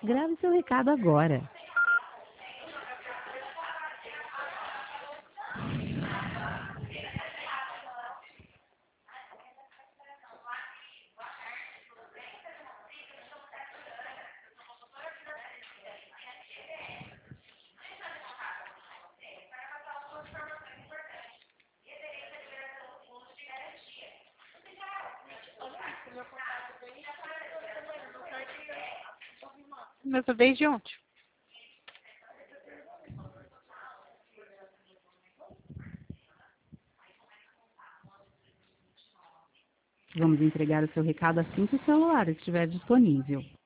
Grave seu recado agora. Mas desde ontem. Vamos entregar o seu recado assim que o celular estiver disponível.